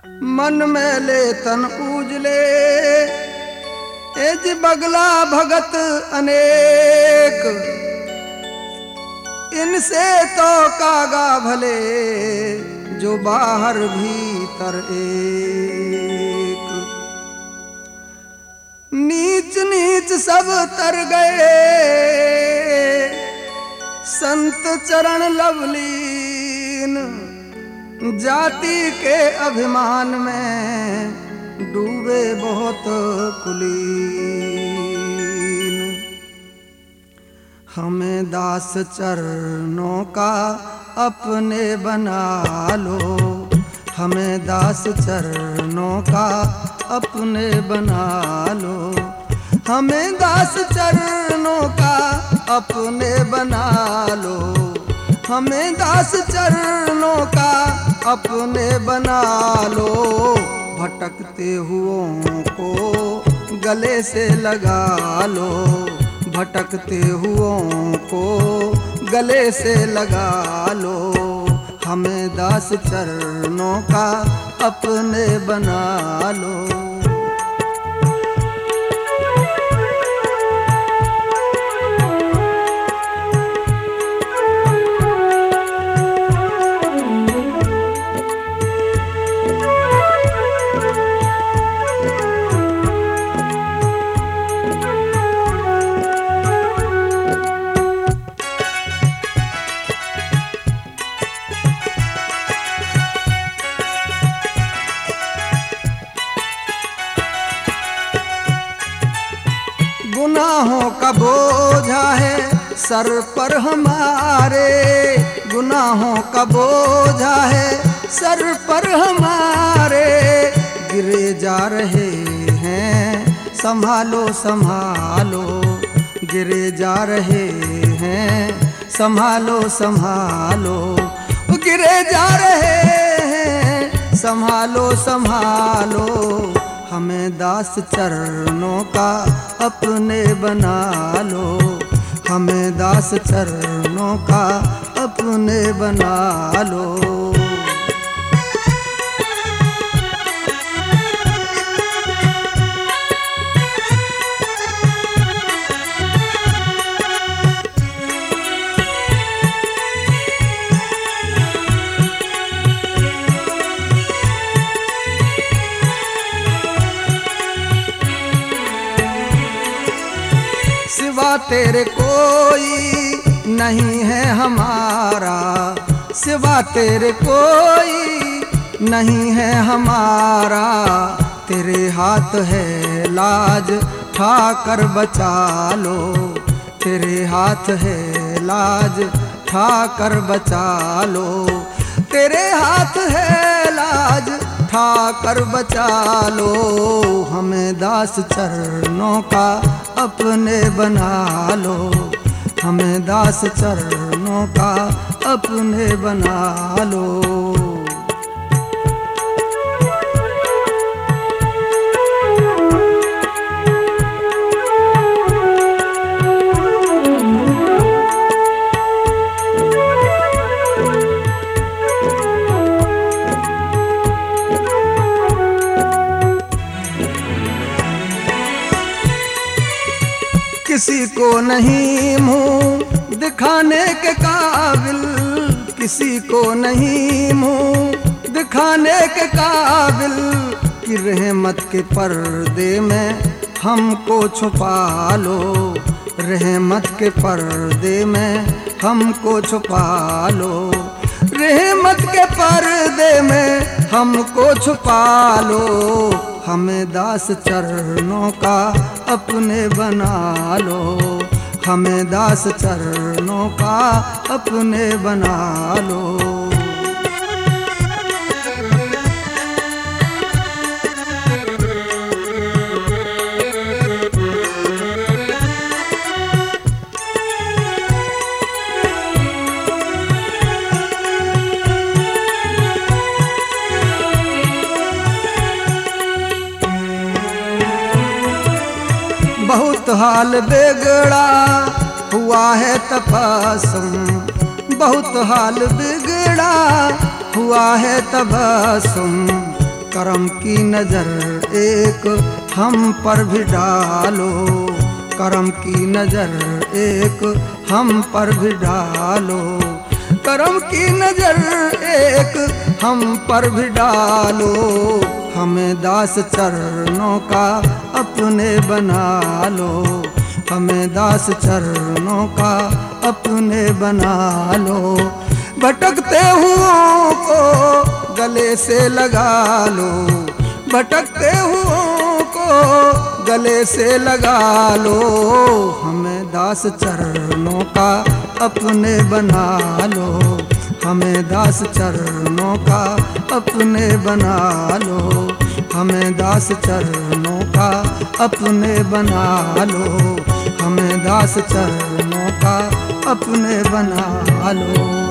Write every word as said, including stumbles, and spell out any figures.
मन में ले तन उजले एज बगला भगत अनेक, इनसे तो कागा भले जो बाहर भीतर एक। नीच नीच सब तर गए संत चरण लवलीन, जाति के अभिमान में डूबे बहुत कुलीन। हमें दास चरणों का अपने बना लो, हमें दास चरणों का अपने बना लो, हमें दास चरणों का अपने बना लो, हमें दास चरणों का अपने बना लो। भटकते हुओं को गले से लगा लो, भटकते हुओं को गले से लगा लो, हमें दास चरणों का अपने बना लो। गुनाहों का बोझा है सर पर हमारे, गुनाहों का बोझा है सर पर हमारे, गिरे जा रहे हैं संभालो संभालो, गिरे जा रहे हैं संभालो संभालो, गिरे जा रहे हैं संभालो संभालो। हमें दास चरणों का अपने बना लो, हमें दास चरणों का अपने बना लो। सिवा तेरे कोई नहीं है हमारा, सिवा तेरे कोई नहीं है हमारा, तेरे हाथ है लाज ठाकर बचा लो, तेरे हाथ है लाज ठाकर बचा लो, तेरे हाथ है लाज ठाकर बचा लो। हमें दास चरणों का अपने बना लो, हमें दास चरणों का अपने बना लो। किसी को नहीं मुंह दिखाने के काबिल, किसी को नहीं मुंह दिखाने के काबिल, कि रहमत के पर्दे में हमको छुपा लो, रहमत के पर्दे में हमको छुपा लो, रहमत के पर्दे में हमको छुपा लो। हमें दास चरणों का अपने बना लो, हमें दास चरणों का अपने बना लो। बहुत हाल बिगड़ा हुआ है तपस्म, बहुत हाल बिगड़ा हुआ है तबस्सुम, करम की नजर एक हम पर भी डालो, करम की नजर एक हम पर भी डालो, करम की नजर एक हम पर भी डालो। हमें दास चरणों का अपने बना लो, हमें दास चरणों का अपने बना लो। भटकते हुओं को गले से लगा लो, भटकते हुओं को गले से लगा लो। हमें दास चरणों का अपने बना लो, हमें दास चरणों का अपने बना लो, हमें दास चरणों का अपने बना लो, हमें दास चरणों का अपने बना लो।